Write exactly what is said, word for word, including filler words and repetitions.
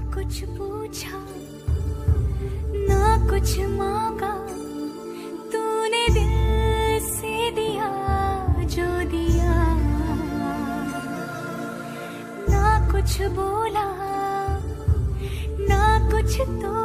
कुछ पूछा ना कुछ मांगा, तूने दिल से दिया जो दिया। ना कुछ बोला ना कुछ तो